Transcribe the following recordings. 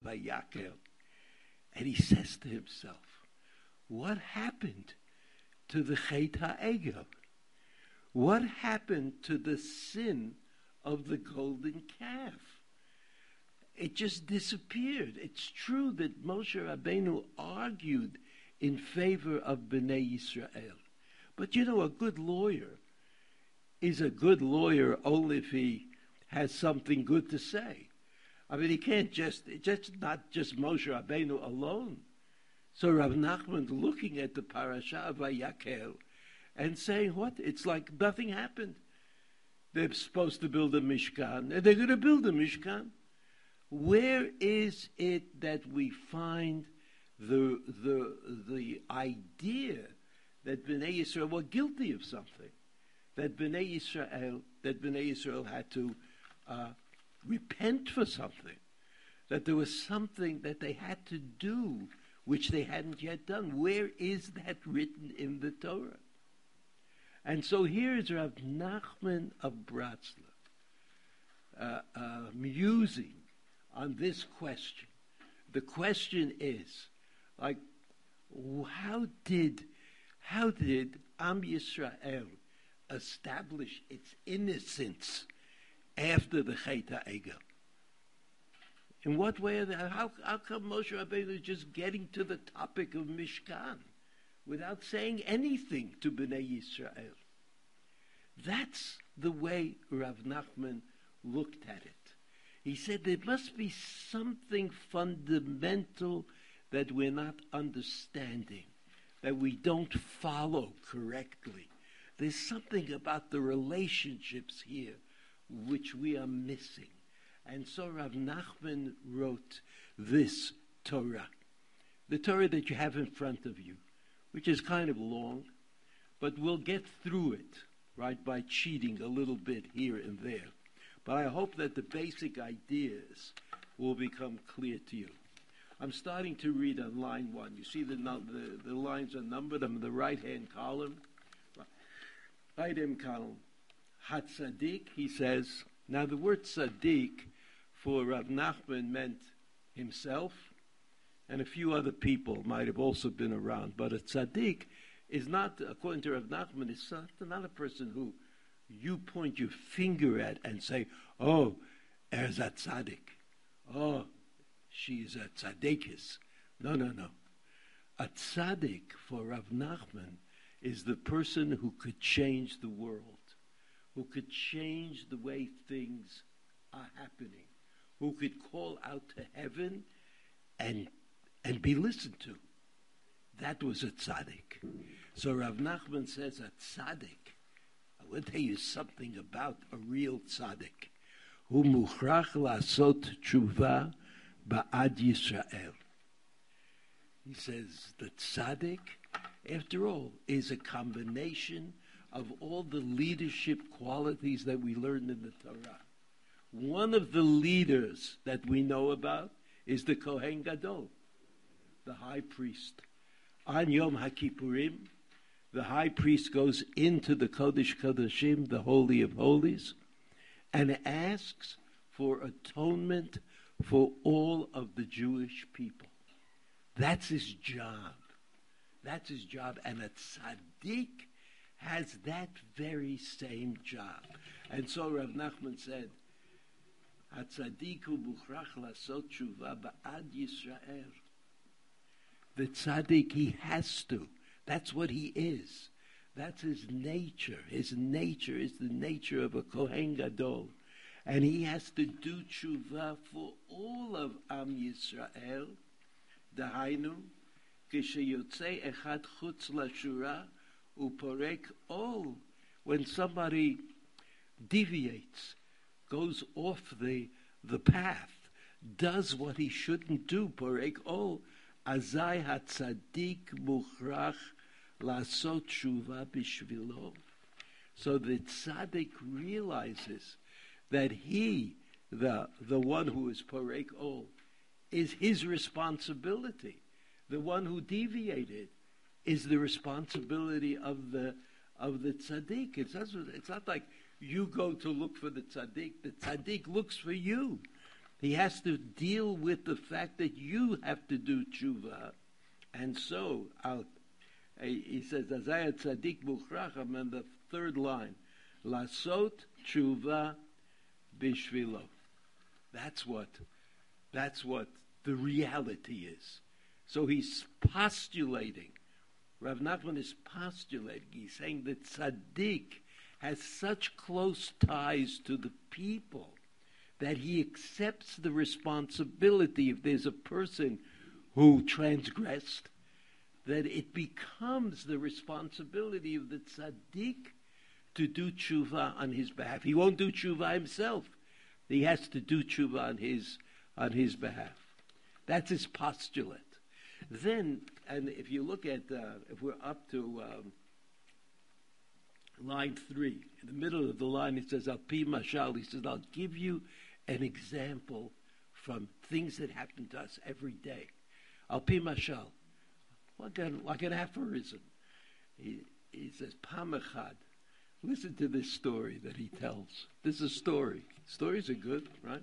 Vayakel. And he says to himself, what happened to the Chet HaEgel? What happened to the sin of the golden calf? It just disappeared. It's true that Moshe Rabbeinu argued in favor of Bnei Yisrael. But you know, a good lawyer is a good lawyer only if he has something good to say. I mean, he can't just not just Moshe Rabbeinu alone. So Rav Nachman looking at the parasha of Vayakel and saying, what? It's like nothing happened. They're supposed to build a Mishkan, and they're going to build a Mishkan. Where is it that we find the idea that Bnei Yisrael were guilty of something? That Bnei Yisrael had to repent for something, that there was something that they had to do which they hadn't yet done. Where is that written in the Torah? And so here is Rav Nachman of Bratslav musing on this question. The question is, like, how did Am Yisrael establish its innocence after the Chet HaEgel? In what way? How come Moshe Rabbeinu is just getting to the topic of Mishkan without saying anything to Bnei Yisrael? That's the way Rav Nachman looked at it. He said there must be something fundamental that we're not understanding, that we don't follow correctly. There's something about the relationships here which we are missing. And so Rav Nachman wrote this Torah, the Torah that you have in front of you, which is kind of long, but we'll get through it, right, by cheating a little bit here and there. But I hope that the basic ideas will become clear to you. I'm starting to read on line 1. You see the lines are numbered. I'm in the right-hand column. Right-hand column. Hatzadik, he says. Now the word tzaddik for Rav Nachman meant himself, and a few other people might have also been around. But a tzaddik is not, according to Rav Nachman, is not a person who you point your finger at and say, oh, there's a tzaddik. Oh, she is a tzaddikis. No. A tzaddik for Rav Nachman is the person who could change the world, who could change the way things are happening, who could call out to heaven and be listened to. That was a tzaddik. So Rav Nachman says a tzaddik. I will tell you something about a real tzaddik. Hu mukhrach la'asot tshuva ba'ad Yisrael. He says the tzaddik, after all, is a combination of all the leadership qualities that we learned in the Torah. One of the leaders that we know about is the Kohen Gadol, the high priest. On Yom HaKippurim, the high priest goes into the Kodesh Kodeshim, the Holy of Holies, and asks for atonement for all of the Jewish people. That's his job. That's his job. And a tzaddik has that very same job. And so Rav Nachman said, HaTzaddiku mukhrach lasot tshuva ba'ad Yisrael. The tzaddik, he has to. That's what he is. That's his nature. His nature is the nature of a Kohen Gadol. And he has to do tshuva for all of Am Yisrael. Dahainu, kishayotze echad chutz lashura uporek ol. When somebody deviates, goes off the path, does what he shouldn't do, porek ol, azai hatzadik mukhrach lasot tshuva bishvilo. So the tzaddik realizes that he, the one who is porek ol, is his responsibility. The one who deviated is the responsibility of the tzaddik. It's not like you go to look for the tzaddik. The tzaddik looks for you. He has to deal with the fact that you have to do tshuva. And so, he says, Azaya Tzadik Buchracham, in the third line, Lasot tshuva bishvilo. That's what the reality is. So he's postulating. Rav Nachman is postulating. He's saying that tzaddik has such close ties to the people that he accepts the responsibility. If there's a person who transgressed, that it becomes the responsibility of the tzaddik to do tshuva on his behalf. He won't do tshuva himself. He has to do tshuva on his behalf. That's his postulate. Then, and if you look at, if we're up to line 3, in the middle of the line it says, Al pi mashal, he says, I'll give you an example from things that happen to us every day. Al pi mashal, like an aphorism. He says, Pam echad. Listen to this story that he tells. This is a story. Stories are good, right?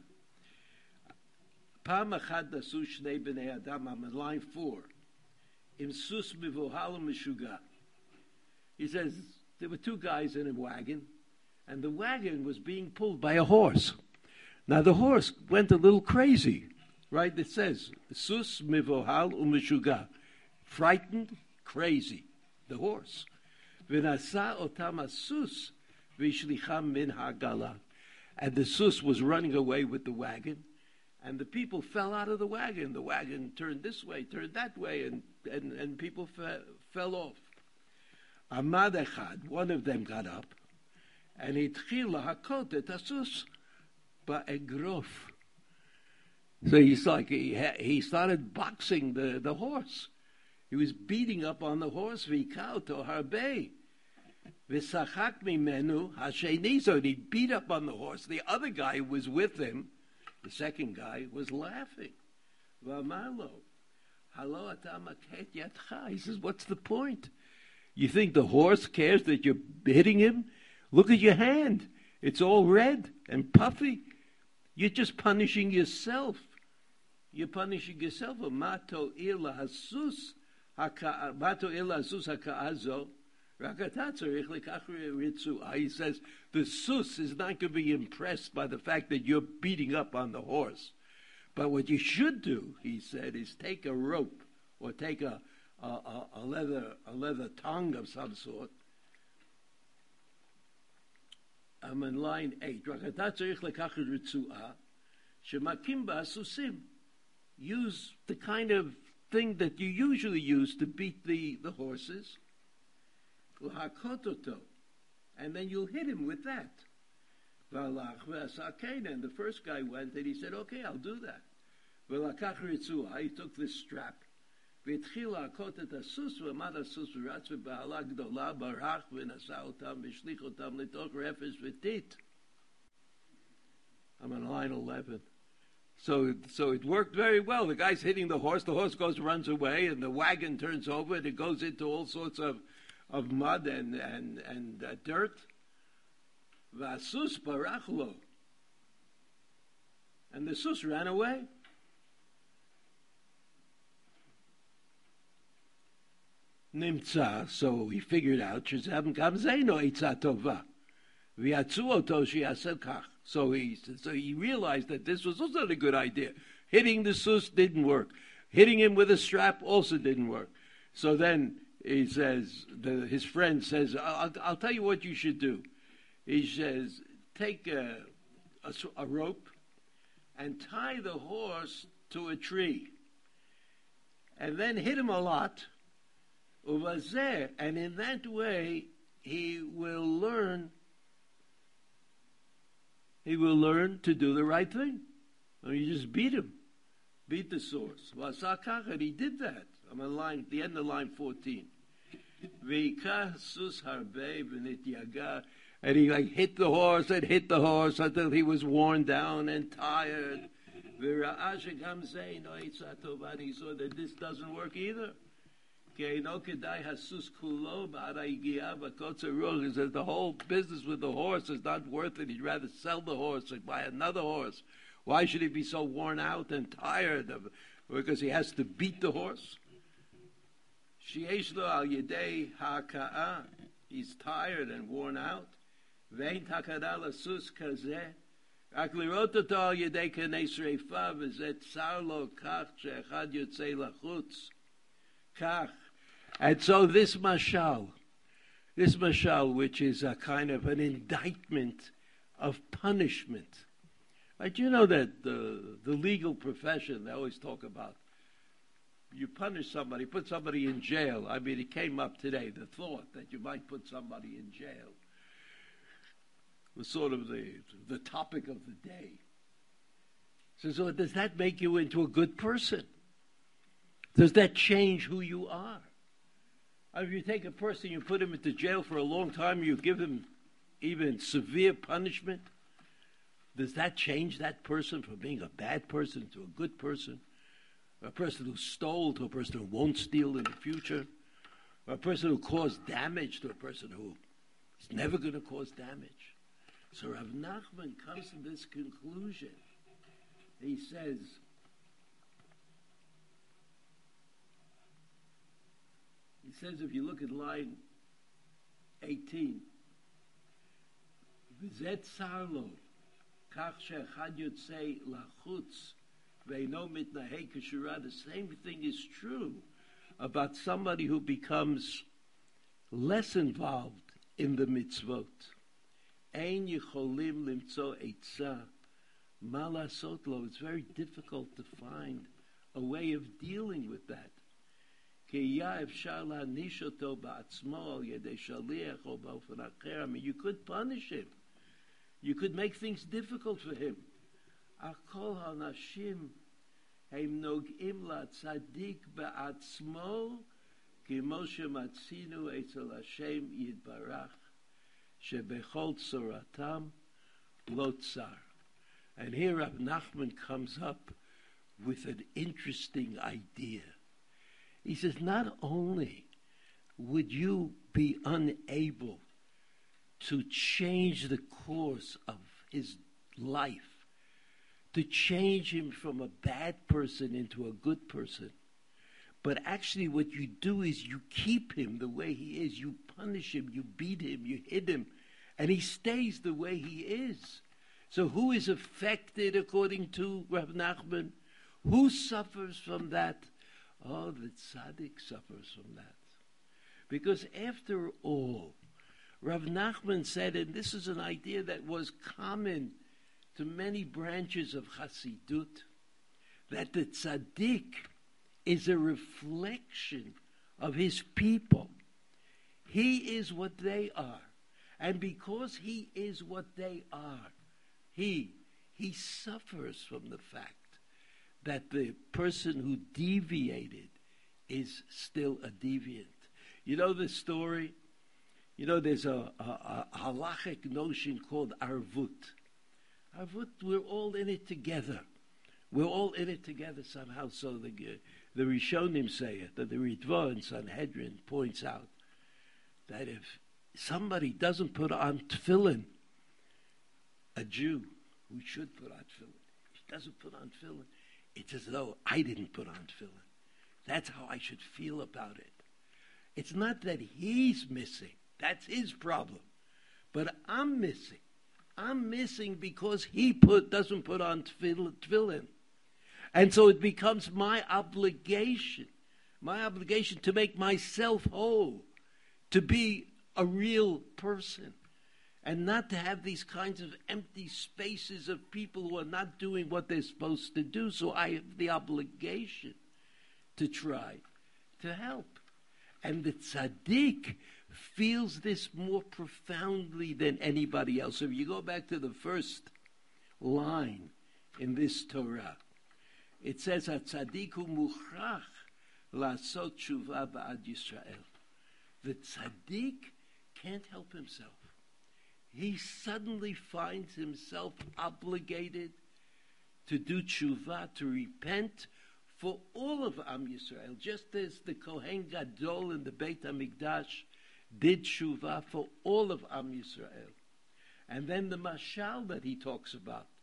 Pam echad nasu shnei bnei adam, I'm in line 4. Im sus mivohal mishuga. He says, there were 2 guys in a wagon, and the wagon was being pulled by a horse. Now the horse went a little crazy, right? It says, sus mivohal umishuga. Frightened, crazy, the horse. V'nasa otam asus v'shlicham min hagala. And the sus was running away with the wagon, and the people fell out of the wagon. The wagon turned this way, turned that way, and people fell off. Amad echad, one of them got up, and hitchil lahakot et asus ba'egrof. So he's like, he started boxing the horse. He was beating up on the horse, v'ikao to harbei. V'sachak mimenu hasheni, so he beat up on the horse. The other guy who was with him, the second guy, was laughing. V'amalo, halo ata maket yatcha. He says, what's the point? You think the horse cares that you're hitting him? Look at your hand. It's all red and puffy. You're just punishing yourself. You're punishing yourself. Mato ila hasus. He says the sus is not going to be impressed by the fact that you're beating up on the horse. But what you should do, he said, is take a rope or take a leather tongue of some sort. I'm in line 8. Use the kind of thing that you usually use to beat the horses, and then you'll hit him with that. And the first guy went and he said, okay, I'll do that. He took this strap. I'm on line 11. So it worked very well. The guy's hitting the horse runs away, and the wagon turns over, and it goes into all sorts of mud and dirt. Vasus barachlo. And the sus ran away. Nimtza, so he figured out, so he realized that this was also a good idea. Hitting the sus didn't work. Hitting him with a strap also didn't work. So then he says, his friend says, I'll tell you what you should do. He says, take a rope and tie the horse to a tree. And then hit him a lot. And in that way, he will learn to do the right thing. You just beat him. Beat the source. And he did that. I'm at the end of line 14. And he hit the horse until he was worn down and tired. And he saw that this doesn't work either. He says the whole business with the horse is not worth it. He'd rather sell the horse and buy another horse Why should he be so worn out and tired? Because he has to beat the horse? Sheyesh lo al yedei ha'aka'ah. He's tired and worn out. Ve'en takada lasus kazeh. רק לראות אותו על ידי קני שריפה, וזה צר לו כך שאחד יוצא לחוץ. כך. And so this mashal, which is a kind of an indictment of punishment. Right? You know that the legal profession, they always talk about, you punish somebody, put somebody in jail. I mean, it came up today, the thought that you might put somebody in jail was sort of the topic of the day. So does that make you into a good person? Does that change who you are? If you take a person, you put him into jail for a long time, you give him even severe punishment, does that change that person from being a bad person to a good person? A person who stole to a person who won't steal in the future? Or a person who caused damage to a person who is never going to cause damage? So Rav Nachman comes to this conclusion. He says, if you look at line 18, V'zeh tzar lo, kach she'echad yotzei lachutz, ve'eno mitnaheg k'shura. The same thing is true about somebody who becomes less involved in the mitzvot. Ein yicholim limtzo eitzah ma lasot lo. It's very difficult to find a way of dealing with that. I mean, you could punish him. You could make things difficult for him. Akol hanashim heim nogim latzadik ba'atzmo kimo shematzinu etzel Hashem yitbarach shebechol tzoratam lo tzar. And here Rav Nachman comes up with an interesting idea. He says, not only would you be unable to change the course of his life, to change him from a bad person into a good person, but actually what you do is you keep him the way he is. You punish him, you beat him, you hit him, and he stays the way he is. So who is affected according to Rav Nachman? Who suffers from that? Oh, the tzaddik suffers from that. Because after all, Rav Nachman said, and this is an idea that was common to many branches of Hasidut, that the tzaddik is a reflection of his people. He is what they are. And because he is what they are, he suffers from the fact that the person who deviated is still a deviant. You know the story? You know, there's a halachic notion called arvut. Arvut, we're all in it together. We're all in it together somehow. So the Rishonim say it, that the Ritva in Sanhedrin points out that if somebody doesn't put on tefillin, a Jew who should put on tefillin, he doesn't put on tefillin, it's as though I didn't put on tefillin. That's how I should feel about it. It's not that he's missing. That's his problem. But I'm missing. I'm missing because he doesn't put on tefillin. And so it becomes my obligation to make myself whole, to be a real person, and not to have these kinds of empty spaces of people who are not doing what they're supposed to do. So I have the obligation to try to help. And the tzaddik feels this more profoundly than anybody else. So if you go back to the first line in this Torah, it says, "HaTzaddik hu muchrach lasot tshuva ba'ad Yisrael." The tzaddik can't help himself. He suddenly finds himself obligated to do tshuva, to repent for all of Am Yisrael, just as the Kohen Gadol in the Beit HaMikdash did tshuva for all of Am Yisrael. And then the mashal that he talks about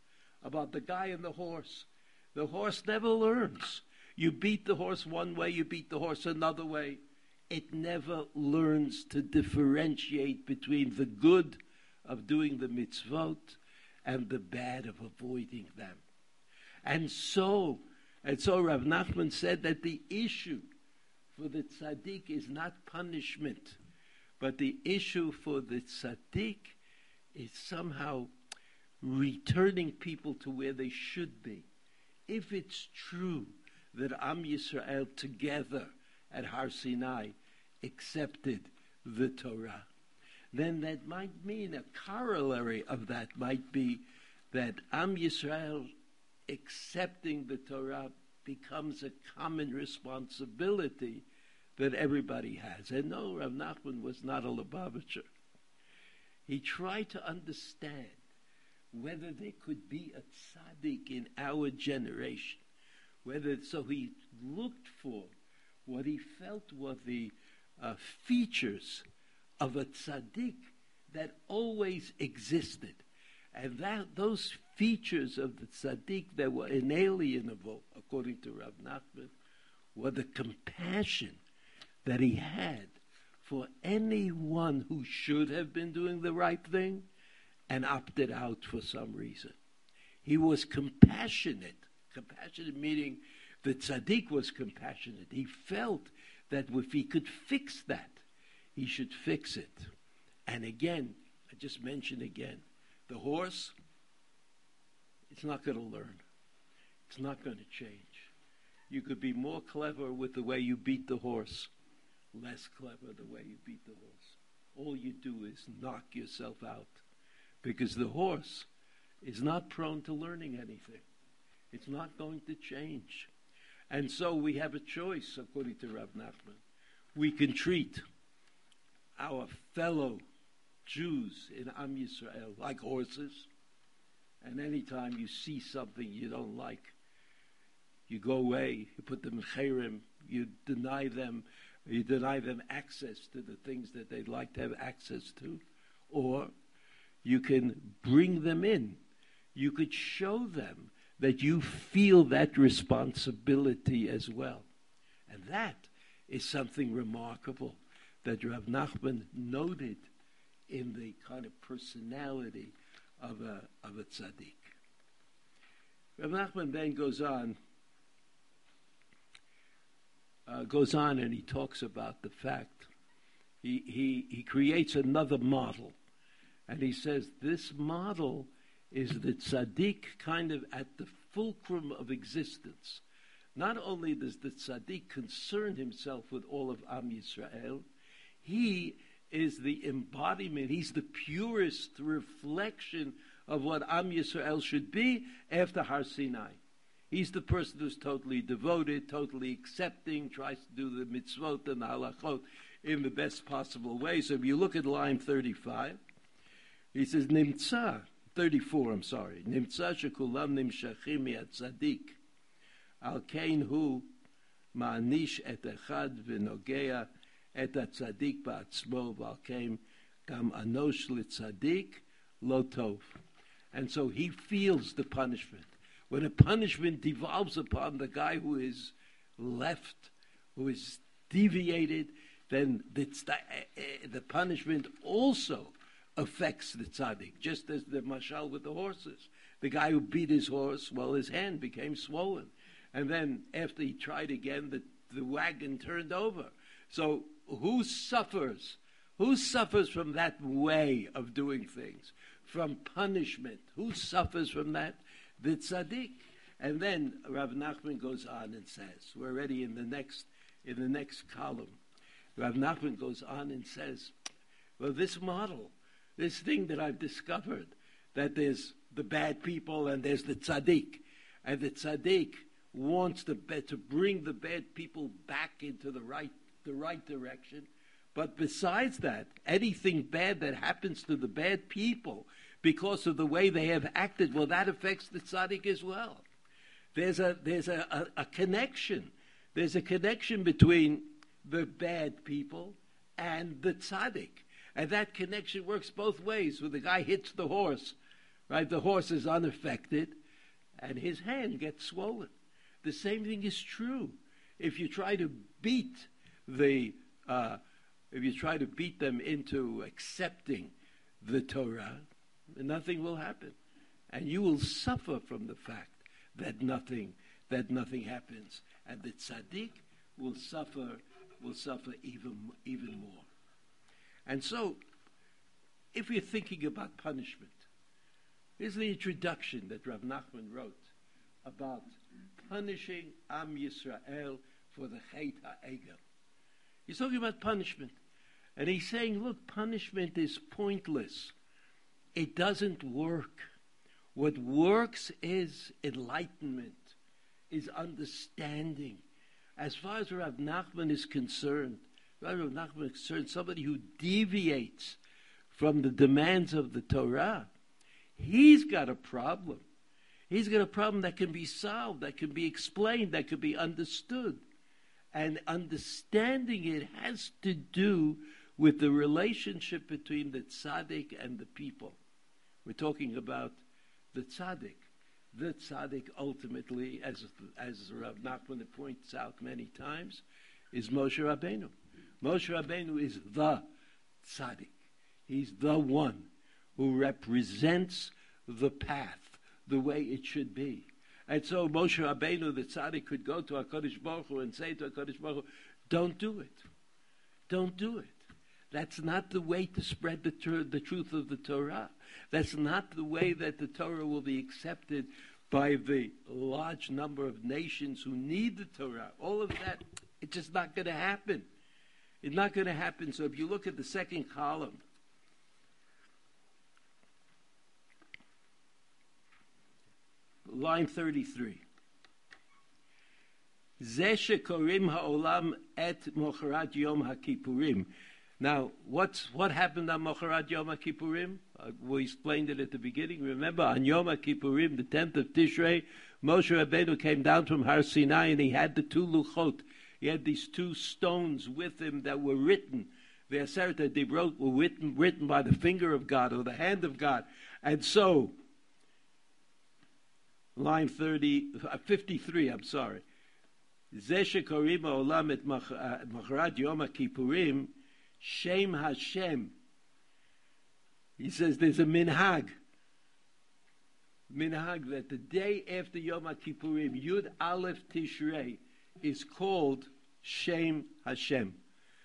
about the guy and the horse. The horse never learns. You beat the horse one way, you beat the horse another way. It never learns to differentiate between the good of doing the mitzvot and the bad of avoiding them. And so Rav Nachman said that the issue for the tzaddik is not punishment, but the issue for the tzaddik is somehow returning people to where they should be. If it's true that Am Yisrael together at Har Sinai accepted the Torah, then that might mean a corollary of that might be that Am Yisrael accepting the Torah becomes a common responsibility that everybody has. And no, Rav Nachman was not a Lubavitcher. He tried to understand whether there could be a tzaddik in our generation, so he looked for what he felt were the features of a tzaddik that always existed. And those features of the tzaddik that were inalienable, according to Rav Nachman, were the compassion that he had for anyone who should have been doing the right thing and opted out for some reason. He was compassionate meaning the tzaddik was compassionate. He felt that if he could fix that, he should fix it. And again, I just mentioned again, the horse, it's not going to learn. It's not going to change. You could be more clever with the way you beat the horse, less clever the way you beat the horse. All you do is knock yourself out, because the horse is not prone to learning anything. It's not going to change. And so we have a choice, according to Rav Nachman. We can treat our fellow Jews in Am Yisrael like horses, and anytime you see something you don't like, you go away, you put them in cherem, you deny them access to the things that they'd like to have access to. Or you can bring them in. You could show them that you feel that responsibility as well. And that is something remarkable that Rav Nachman noted in the kind of personality of a tzaddik. Rav Nachman then goes on and he talks about the fact, he creates another model. And he says this model is the tzaddik kind of at the fulcrum of existence. Not only does the tzaddik concern himself with all of Am Yisrael, he is the embodiment, he's the purest reflection of what Am Yisrael should be after Har Sinai. He's the person who's totally devoted, totally accepting, tries to do the mitzvot and the halachot in the best possible way. So if you look at line 35, he says, Nimtza, 34, Nimtza shekulam nimshachim mi'atzadik, al kein hu ma'anish et echad v'nogea et atzadik ba'atzmo v'al kein gam anosh l'tzadik lo tov. And so he feels the punishment. When a punishment devolves upon the guy who is left, who is deviated, then the punishment also affects the tzaddik, just as the mashal with the horses. The guy who beat his horse, well, his hand became swollen. And then after he tried again, the wagon turned over. So who suffers? Who suffers from that way of doing things? From punishment. Who suffers from that? The tzaddik. And then Rav Nachman goes on and says, we're already in the next column. Rav Nachman goes on and says, well, this model, this thing that I've discovered, that there's the bad people and there's the tzaddik, and the tzaddik wants to bring the bad people back into the right direction. But besides that, anything bad that happens to the bad people because of the way they have acted, well, that affects the tzaddik as well. There's a connection. There's a connection between the bad people and the tzaddik. And that connection works both ways. When the guy hits the horse, right, the horse is unaffected. and his hand gets swollen. The same thing is true. If you try to beat them into accepting the Torah, nothing will happen, and you will suffer from the fact that nothing happens, and the tzaddik will suffer even more. And so, if you're thinking about punishment, here's the introduction that Rav Nachman wrote about punishing Am Yisrael for the Chet HaEgel. He's talking about punishment. And he's saying, look, punishment is pointless. It doesn't work. What works is enlightenment, is understanding. As far as Rav Nachman is concerned, somebody who deviates from the demands of the Torah, he's got a problem. He's got a problem that can be solved, that can be explained, that can be understood. And understanding it has to do with the relationship between the tzaddik and the people. We're talking about the tzaddik. The tzaddik ultimately, as Rav Nachman points out many times, is Moshe Rabbeinu. Moshe Rabbeinu is the tzaddik. He's the one who represents the path, the way it should be. And so Moshe Rabbeinu, the tzaddik, could go to HaKadosh Baruch Hu and say to HaKadosh Baruch Hu, don't do it. Don't do it. That's not the way to spread the truth of the Torah. That's not the way that the Torah will be accepted by the large number of nations who need the Torah. All of that, it's just not going to happen. It's not going to happen. So if you look at the second column, line 33. Zeh shekorim ha'olam et mocharat yom ha'kippurim. Now, what happened on Mocharat Yom HaKippurim? We explained it at the beginning. Remember, on Yom HaKippurim, the 10th of Tishrei, Moshe Rabbeinu came down from Har Sinai and he had the two luchot. He had these two stones with him that were written. The Aseret HaDibrot were written by the finger of God or the hand of God. And so, line 53, I'm sorry. Zeh shekorim ha'olam et Mocharat Yom HaKippurim, Shem Hashem. He says there's a minhag that the day after Yom HaKippurim, Yud Aleph Tishrei, is called Shem Hashem,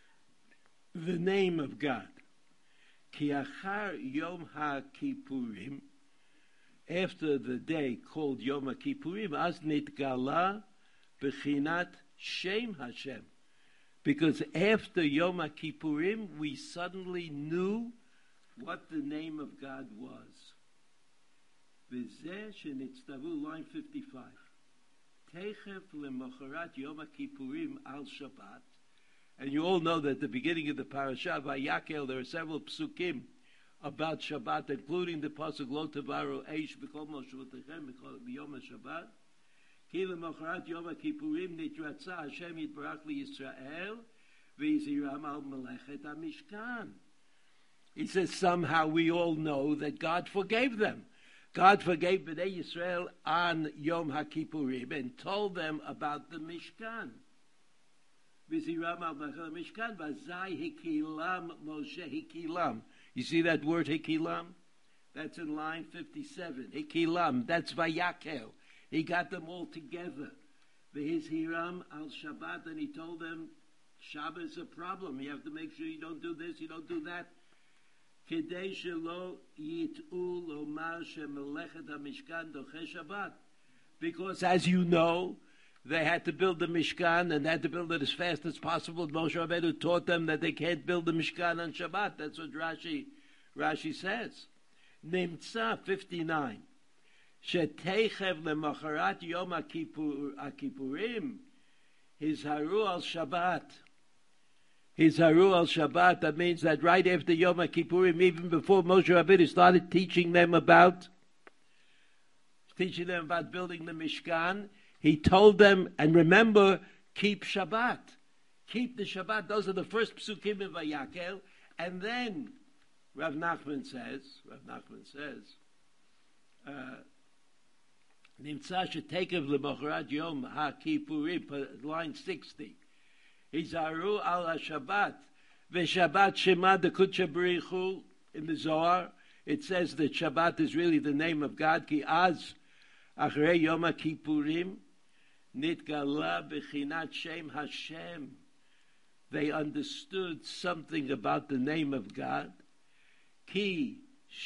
the name of God. Ki achar Yom HaKippurim, after the day called Yom HaKippurim, az nitgala b'chinat Shem Hashem. Because after Yom HaKippurim, we suddenly knew what the name of God was. V'zeh shenitztavu, line 55. Techef lemocharat Yom HaKippurim al Shabbat. And you all know that at the beginning of the parasha, Vayakel, there are several psukim about Shabbat, including the pasuk Lo Tavaru Eish B'kol Moshvotechem B'yom HaShabbat. Ki lemocharat Yom HaKippurim nitratza Hashem yitbarach liYisrael v'yiziram al melechet HaMishkan. He says somehow we all know that God forgave them. God forgave Bnei Yisrael on Yom HaKippurim and told them about the Mishkan. V'yiziram al melechet HaMishkan v'zai hikilam Moshe hikilam. You see that word hikilam? That's in line 57. Hikilam, that's Vayakel. He got them all together. V'his hiram al Shabbat, and he told them, Shabbat is a problem. You have to make sure you don't do this, you don't do that. Kedei shelo yit'u lomar shemelechet hamishkan doche Shabbat. Because as you know, they had to build the Mishkan, and they had to build it as fast as possible. Moshe Rabbeinu taught them that they can't build the Mishkan on Shabbat. That's what Rashi says. Nimtza 59. Shetechev lemocharat Yom HaKippurim, Hizharu al Shabbat. Hizharu al Shabbat, that means that right after Yom HaKippurim, even before Moshe Rabbeinu started teaching them about building the Mishkan, he told them, and remember, keep Shabbat. Keep the Shabbat. Those are the first psukim in Vayakel. And then Rav Nachman says, Nimtza shetekev lemocharat yom ha-kippurim, line 60. Hizaru al ha-Shabbat, v'Shabbat shema dekutcha b'richu, in the Zohar. It says that Shabbat is really the name of God. Ki az achrei Yom HaKippurim nitgala b'chinat Shem Hashem. They understood something about the name of God. Ki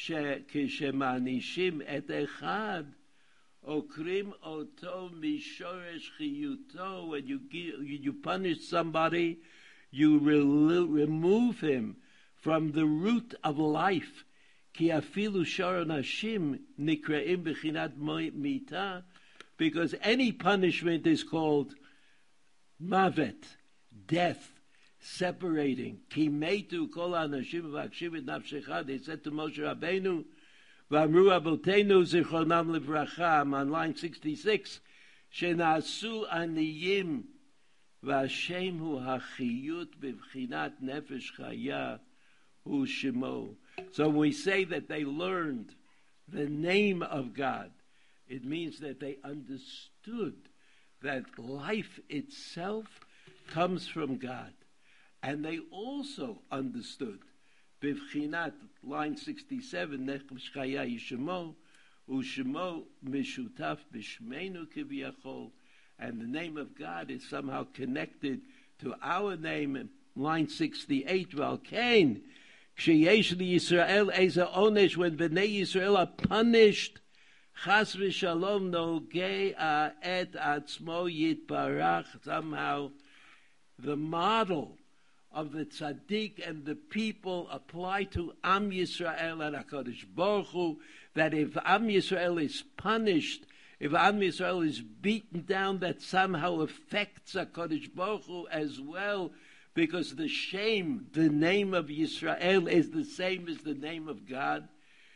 shemanishim et echad okrim oto mishoresh chiyuto. When you punish somebody, you remove him from the root of life. Ki afilu sharon hashim nikraim b'chinat mita, because any punishment is called mavet, death, separating. Ki meitu kol hanashim v'akshim et nafshecha. They said to Moshe Rabbeinu, v'amru abotenu zichronam livracha, on line 66, shenasu aniyim v'Hashem hu hachiyut b'chinat nefesh chaya hu shemo. So when we say that they learned the name of God, it means that they understood that life itself comes from God. And they also understood, bivchinat, line 67, nefesh chaya yishemo, ushemo mishutaf bishmeinu kiviyachol, and the name of God is somehow connected to our name. Line 68, Valkain, ksheyesh Yisrael eza onesh, when Bnei Yisrael are punished, chas v'shalom nogea et atzmo yitbarach, somehow the model of the tzaddik and the people apply to Am Yisrael and HaKadosh Baruch Hu, that if Am Yisrael is punished, if Am Yisrael is beaten down, that somehow affects HaKadosh Baruch Hu as well, because the shame, the name of Yisrael, is the same as the name of God.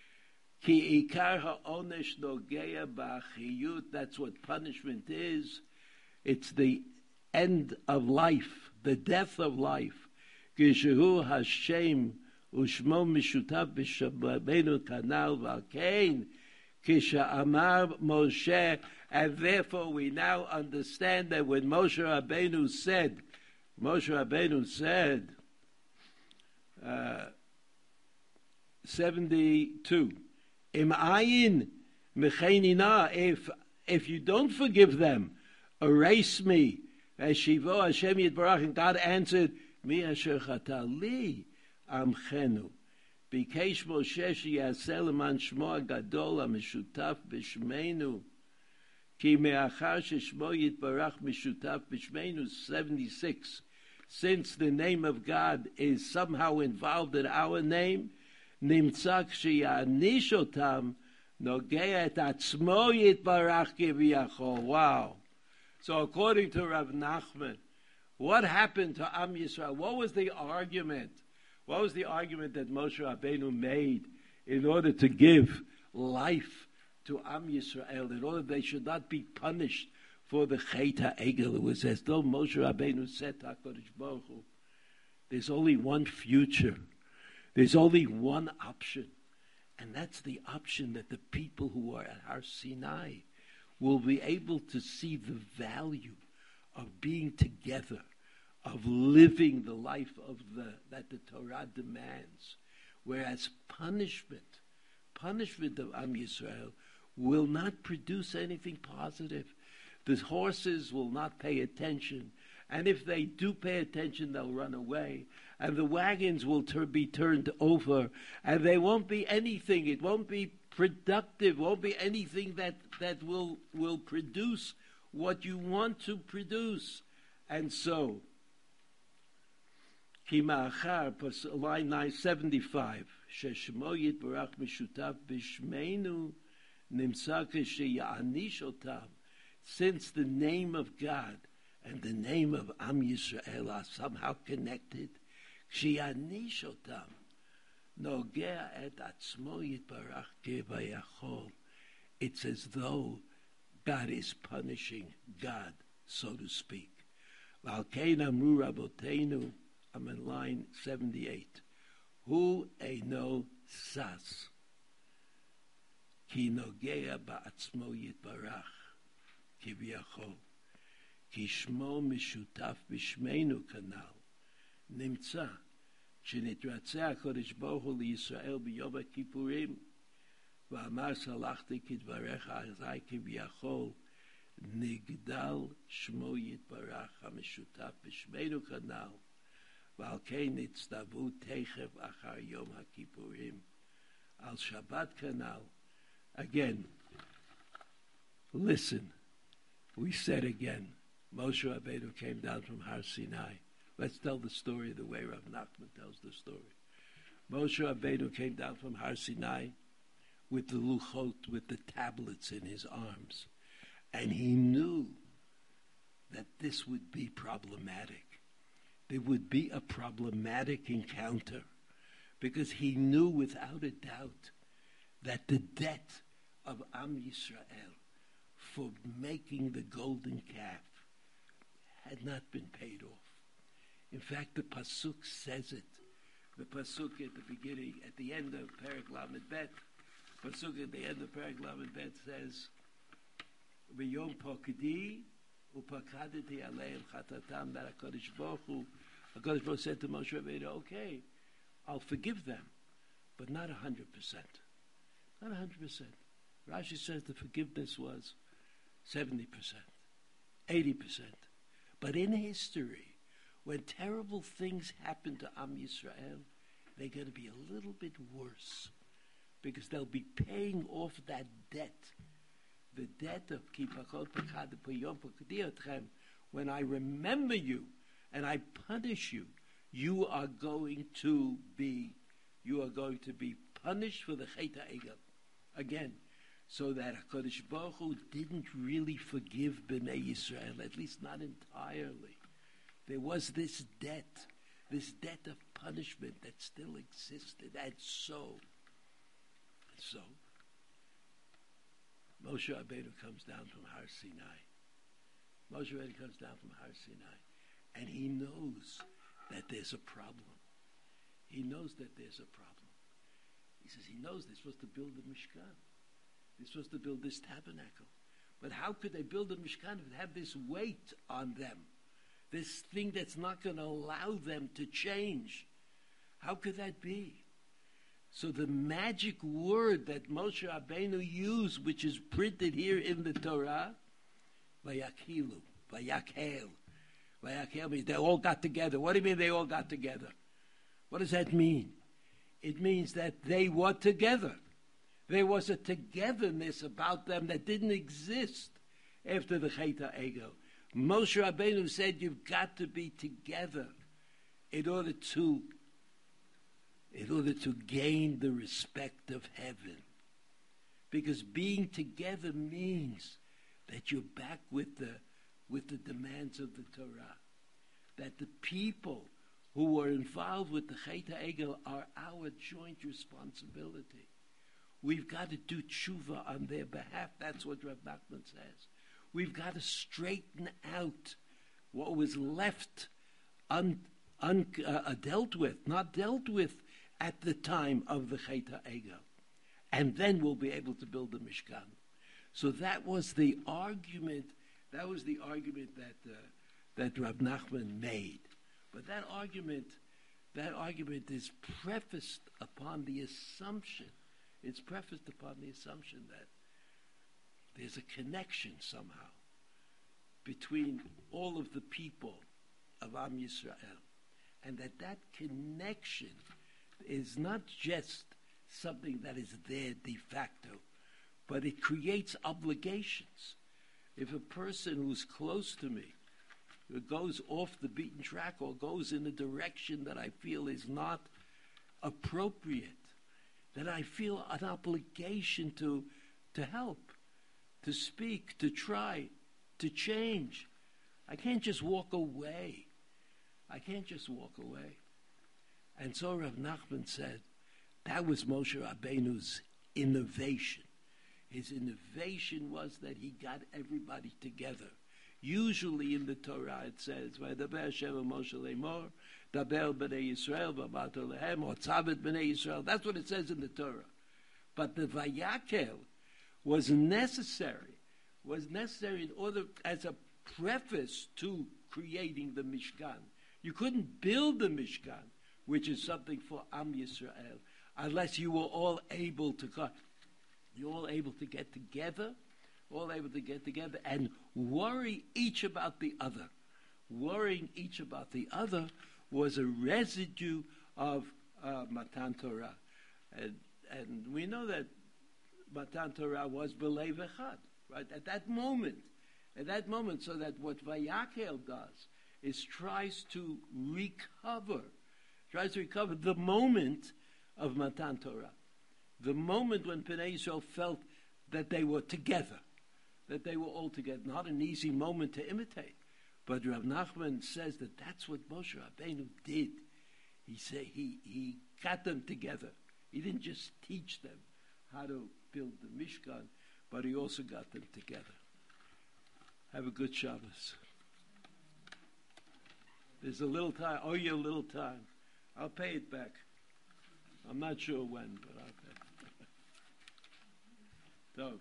Ki ikar ha'onesh nogea ba'achiyut, that's what punishment is. It's the end of life, the death of life. Kishehu Hashem ushmo mishutav b'shabbeinu kanal v'alkein kisha amar Moshe. And therefore we now understand that when Moshe Rabbeinu said, 72, Im ayin mechenina, if you don't forgive them, erase me. As Shivo Hashem Yitbarach, and God answered, Mi asher chata li amchenu. Bikesh Moshe sheyaseh leman shmo hagadol hamishutaf b'shmeinu. Ki me'achar sheshmo Yitbarach mishutaf b'shmeinu. 76. Since the name of God is somehow involved in our name, nimtzak sheyanish otam nogea et atzmo Yitbarach kiviyachol. Wow. So according to Rav Nachman, what happened to Am Yisrael? What was the argument? What was the argument that Moshe Rabbeinu made in order to give life to Am Yisrael, in order they should not be punished for the Chet HaEgel? It was as though Moshe Rabbeinu said to HaKadosh Baruch Hu, there's only one future. There's only one option. And that's the option that the people who are at Har Sinai will be able to see the value of being together, of living the life of that the Torah demands. Whereas punishment of Am Yisrael will not produce anything positive. The horses will not pay attention. And if they do pay attention, they'll run away. And the wagons will be turned over. And there won't be anything. It won't be productive. Won't be anything that will produce what you want to produce. And so, Kimachar, line 975, Sheshmo Yitbarach Mishutav Bishmeinu Nimsa Kesheyanish Otam. Since the name of God and the name of Am Yisrael are somehow connected, Sheyanish Otam Nogea et Atzmo Yitbarach Kevayachol. It's as though God is punishing God, so to speak. Valkein Amru Rabotenu, I'm in line 78. Hu eino sas. כי נוגע בעצמו יתברך, כביכול, כי שמו משותף בשמנו כנ"ל, נמצא שנתרצה הקדוש ברוך הוא לישראל ביום הכיפורים, ואמר סלחתי כדבריך אזי כביכול, נגדל שמו יתברך המשותף בשמנו כנ"ל, ועל כן נצטוו תכף אחר יום הכיפורים, על שבת כנ"ל. Again, listen, we said again, Moshe Rabbeinu came down from Har Sinai. Let's tell the story the way Rav Nachman tells the story. Moshe Rabbeinu came down from Har Sinai with the luchot, with the tablets in his arms. And he knew that this would be problematic. There would be a problematic encounter because he knew without a doubt that the debt of Am Yisrael for making the golden calf had not been paid off. In fact, the Pasuk says it. The Pasuk at the beginning, at the end of Perek Lamed Bet, Pasuk at the end of Perek Lamed Bet says, V'yom pokdi upakadeti aleim chatatam, that HaKadosh Baruch Hu said to Moshe Rabbeinu, okay, I'll forgive them, but not 100%. Not 100%. Rashi says the forgiveness was 70%, 80%. But in history, when terrible things happen to Am Yisrael, they're going to be a little bit worse because they'll be paying off that debt. The debt of when I remember you and I punish you, you are going to be punished for the Chet HaEgel. Again, so that HaKadosh Baruch Hu didn't really forgive Bnei Yisrael, at least not entirely. There was this debt of punishment that still existed. And so, Moshe Rabbeinu comes down from Har Sinai. Moshe Rabbeinu comes down from Har Sinai, and he knows that there's a problem. He knows that there's a problem. He says he knows they're supposed to build the Mishkan. They're supposed to build this tabernacle. But how could they build a Mishkan and have this weight on them? This thing that's not going to allow them to change. How could that be? So the magic word that Moshe Rabbeinu used, which is printed here in the Torah, Vayakilu, Vayakel. Vayakel means they all got together. What do you mean they all got together? What does that mean? It means that they were together. There was a togetherness about them that didn't exist after the Chet HaEgel. Moshe Rabbeinu said you've got to be together in order to gain the respect of heaven. Because being together means that you're back with the demands of the Torah. That the people who were involved with the Chet HaEgel are our joint responsibility. We've got to do tshuva on their behalf. That's what Rav Nachman says. We've got to straighten out what was left dealt with, not dealt with at the time of the Chet HaEgel. And then we'll be able to build the Mishkan. So that was the argument. That was the argument that Rav Nachman made. But that argument is prefaced upon the assumption. It's prefaced upon the assumption that there's a connection somehow between all of the people of Am Yisrael, and that connection is not just something that is there de facto, but it creates obligations. If a person who's close to me goes off the beaten track or goes in a direction that I feel is not appropriate, then I feel an obligation to help, to speak, to try, to change. I can't just walk away. And so Rav Nachman said that was Moshe Rabbeinu's innovation. His innovation was that he got everybody together. Usually in the Torah it says, "Vaydaber Hashem Moshe lemor, daber b'nei Yisrael v'amarto lehem," or "Tzavet b'nei Yisrael." That's what it says in the Torah. But the Vayakel was necessary in order as a preface to creating the Mishkan. You couldn't build the Mishkan, which is something for Am Yisrael, unless you were all able to come. You're all able to get together, and worry each about the other. Worrying each about the other was a residue of Matan Torah. And we know that Matan Torah was B'Lev Echad, right? At that moment, so that what Vayakel does is tries to recover the moment of Matan Torah, the moment when Bnei Yisrael felt that they were together, that they were all together. Not an easy moment to imitate, but Rav Nachman says that that's what Moshe Rabbeinu did. He said he got them together. He didn't just teach them how to build the Mishkan, but he also got them together. Have a good Shabbos. There's a little time. Oh, you a little time. I'll pay it back. I'm not sure when, but I'll pay. Tov.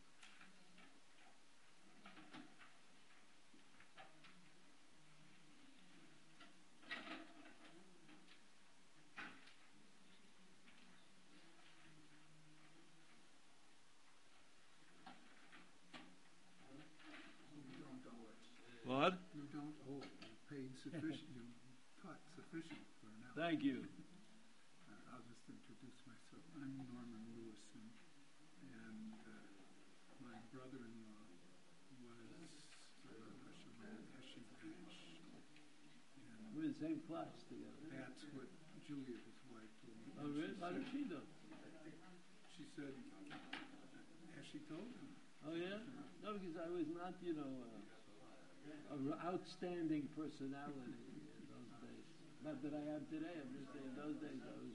What? You don't owe. You paid sufficient. You taught sufficient for now. Thank you. I'll just introduce myself. I'm Norman Lewison, and my brother-in-law was Eshi Bash. We're in the same class together. That's what Julia, his wife, told me. Oh, really? How did she know? She said, Eshi told him. Oh, yeah? No, because I was not, an outstanding personality in those days. Not that I am today. I'm just saying in those days I was